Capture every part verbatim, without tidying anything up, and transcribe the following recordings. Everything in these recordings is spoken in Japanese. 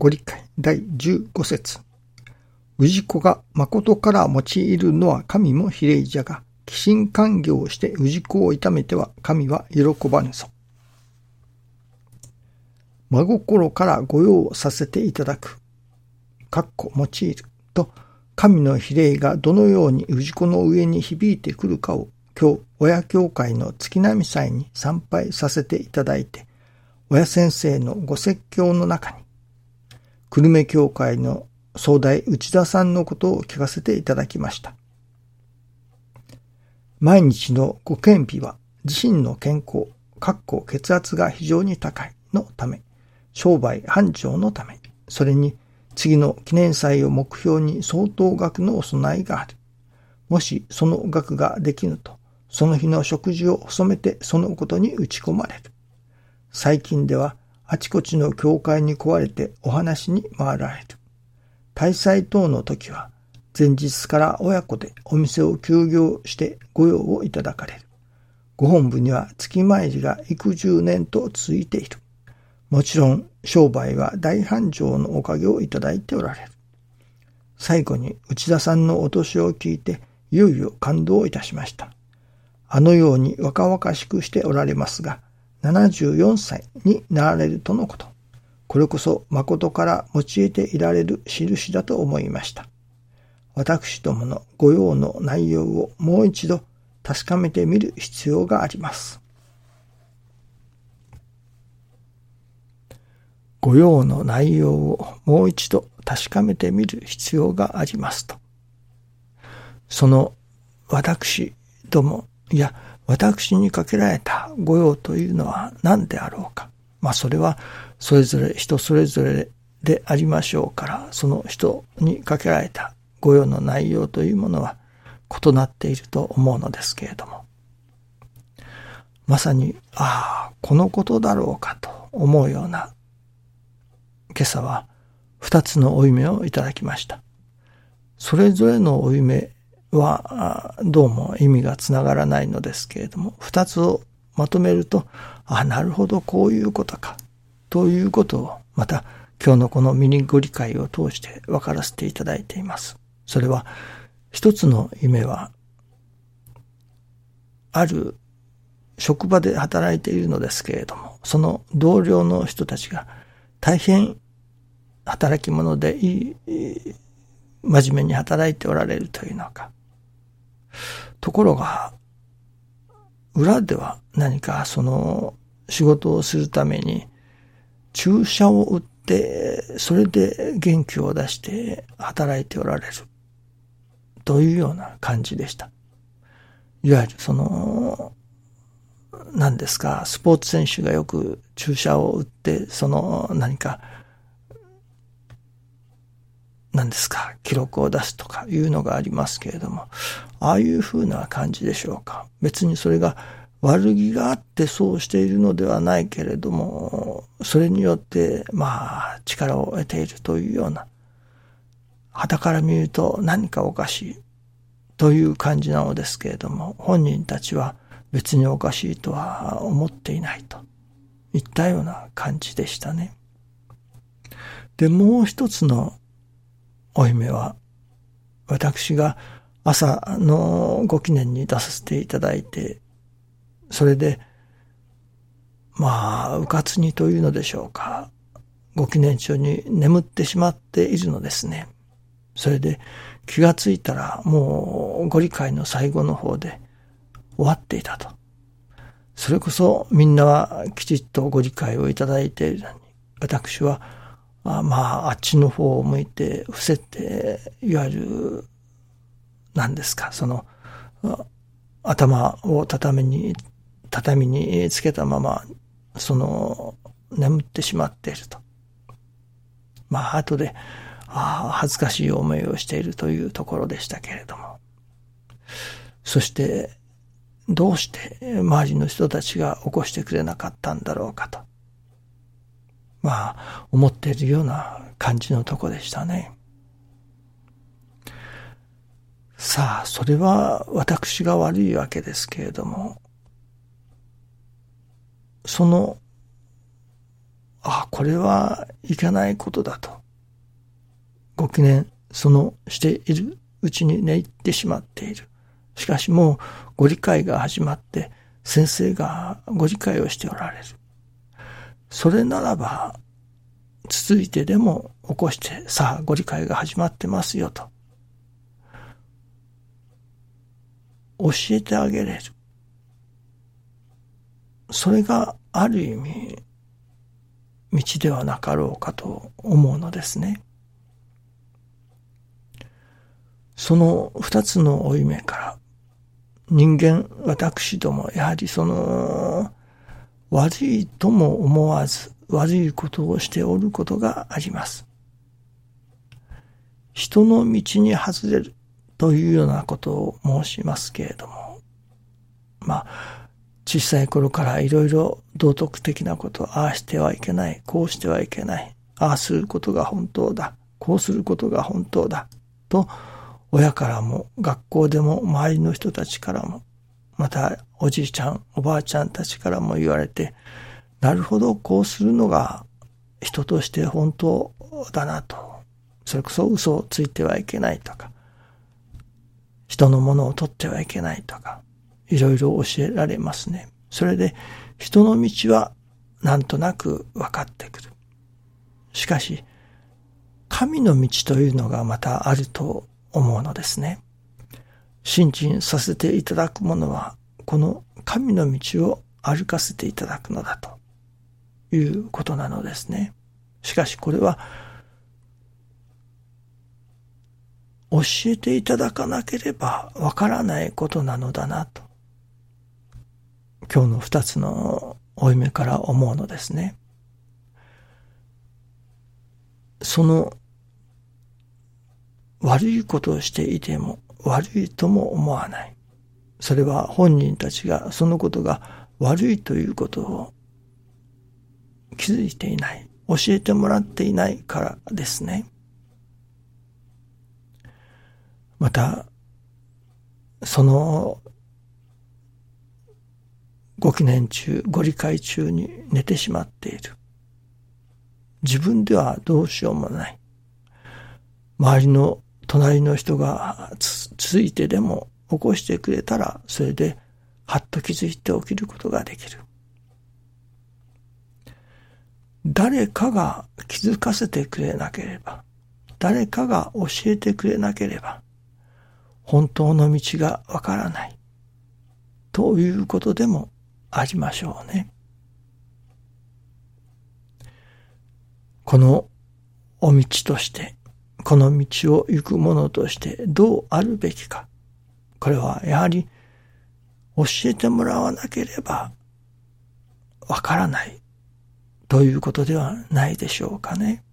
ご理解だいじゅうご節。氏子が誠から用いるのは神も比例じゃが、寄進勧業をして氏子を痛めては神は喜ばぬぞ。真心から御用させていただく、かっこ用いると、神の比例がどのように氏子の上に響いてくるかを、今日親教会の月並祭に参拝させていただいて、親先生のご説教の中に、久留米教会の総代内田さんのことを聞かせていただきました。毎日のご検日は自身の健康、かっこ血圧が非常に高いのため、商売繁盛のため、それに次の記念祭を目標に相当額のお供えがある。もしその額ができぬと、その日の食事を細めてそのことに打ち込まれる。最近ではあちこちの教会に来われてお話に回られる。大祭等の時は前日から親子でお店を休業して御用をいただかれる。ご本部には月参りが幾十年と続いている。もちろん商売は大繁盛のおかげをいただいておられる。最後に内田さんのお年を聞いていよいよ感動いたしました。あのように若々しくしておられますが、ななじゅうよんさいになられるとのこと。これこそ誠から用いていられる印だと思いました。私どもの御用の内容をもう一度確かめてみる必要があります。御用の内容をもう一度確かめてみる必要がありますと。その私ども、いや、私にかけられた御用というのは何であろうか。まあそれはそれぞれ人それぞれでありましょうから、その人にかけられた御用の内容というものは異なっていると思うのですけれども、まさに、ああ、このことだろうかと思うような、今朝は二つのお夢をいただきました。それぞれのお夢はどうも意味がつながらないのですけれども、二つをまとめると、あ、なるほど、こういうことかということをまた今日のこのミニご理解を通して分からせていただいています。それは一つの夢は、ある職場で働いているのですけれども、その同僚の人たちが大変働き者でいい真面目に働いておられるというのか。ところが裏では何かその仕事をするために注射を打ってそれで元気を出して働いておられるというような感じでした。いわゆるその何ですか、スポーツ選手がよく注射を打ってその何か何ですか記録を出すとかいうのがありますけれども、ああいうふうな感じでしょうか。別にそれが悪気があってそうしているのではないけれども、それによってまあ力を得ているというような、傍から見ると何かおかしいという感じなのですけれども、本人たちは別におかしいとは思っていないといったような感じでしたね。で、もう一つのお夢は、私が朝のご記念に出させていただいて、それでまあうかつにというのでしょうか、ご記念中に眠ってしまっているのですね。それで気がついたらもうご理解の最後の方で終わっていたと。それこそみんなはきちっとご理解をいただいているのに、私はあまああっちの方を向いて伏せて、いわゆる何ですか、その頭を畳に畳につけたままその眠ってしまっていると。まあ後でああ恥ずかしい思いをしているというところでしたけれども、そしてどうして周りの人たちが起こしてくれなかったんだろうかと、まあ思っているような感じのとこでしたね。さあ、それは私が悪いわけですけれども、そのあここれはいけないことだと、ご記念そのしているうちに寝入ってしまっている。しかしもうご理解が始まって先生がご理解をしておられる。それならば続いてでも起こして、さあご理解が始まってますよと教えてあげれる。それがある意味道ではなかろうかと思うのですね。その二つの負い目から人間私どもやはりその悪いとも思わず悪いことをしておることがあります。人の道に外れるというようなことを申しますけれども、まあ小さい頃からいろいろ道徳的なこと、ああしてはいけない、こうしてはいけない、ああすることが本当だ、こうすることが本当だと親からも学校でも周りの人たちからも、またおじいちゃんおばあちゃんたちからも言われて、なるほどこうするのが人として本当だなと、それこそ嘘をついてはいけないとか、人のものを取ってはいけないとか、いろいろ教えられますね。それで人の道はなんとなく分かってくる。しかし神の道というのがまたあると思うのですね。信心させていただくものはこの神の道を歩かせていただくのだということなのですね。しかしこれは教えていただかなければわからないことなのだなと、今日の二つの負い目から思うのですね。その悪いことをしていても悪いとも思わない。それは本人たちがそのことが悪いということを気づいていない、教えてもらっていないからですね。またそのご記念中、ご理解中に寝てしまっている。自分ではどうしようもない。周りの隣の人がつついてでも起こしてくれたら、それではっと気づいて起きることができる。誰かが気づかせてくれなければ、誰かが教えてくれなければ、本当の道がわからないということでもありましょうね。このお道として、この道を行く者としてどうあるべきか、これはやはり教えてもらわなければわからないということではないでしょうかね。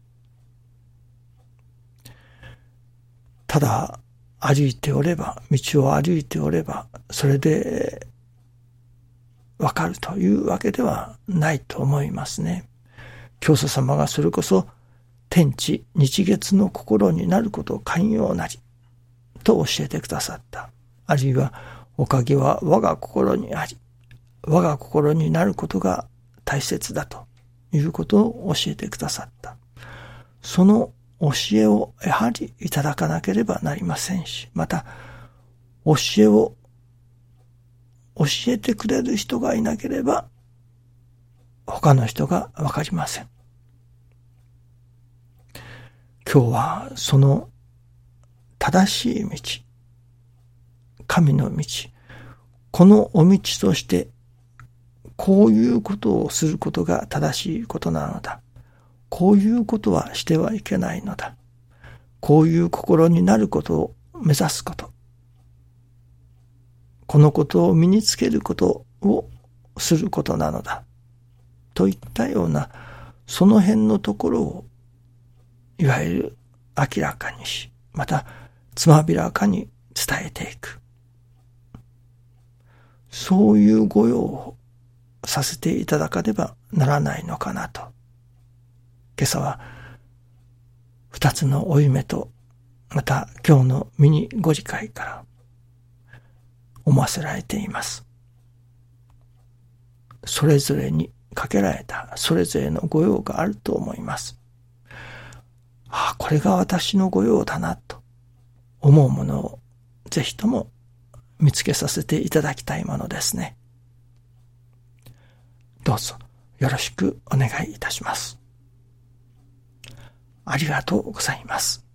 ただ歩いておれば、道を歩いておれば、それでわかるというわけではないと思いますね。教祖様がそれこそ天地日月の心になることを寛容なりと教えてくださった。あるいはおかげは我が心にあり、我が心になることが大切だということを教えてくださった。その教えをやはりいただかなければなりませんし、また教えを教えてくれる人がいなければ他の人がわかりません。今日はその正しい道、神の道、このお道としてこういうことをすることが正しいことなのだ。こういうことはしてはいけないのだ。こういう心になることを目指すこと。このことを身につけることをすることなのだ。といったような、その辺のところを、いわゆる明らかにし、またつまびらかに伝えていく。そういうご用をさせていただかねばならないのかなと。今朝は二つの負い目と、また今日のミニご理解から思わせられています。それぞれにかけられたそれぞれの御用があると思います。ああ、これが私の御用だなと思うものをぜひとも見つけさせていただきたいものですね。どうぞよろしくお願いいたします。ありがとうございます。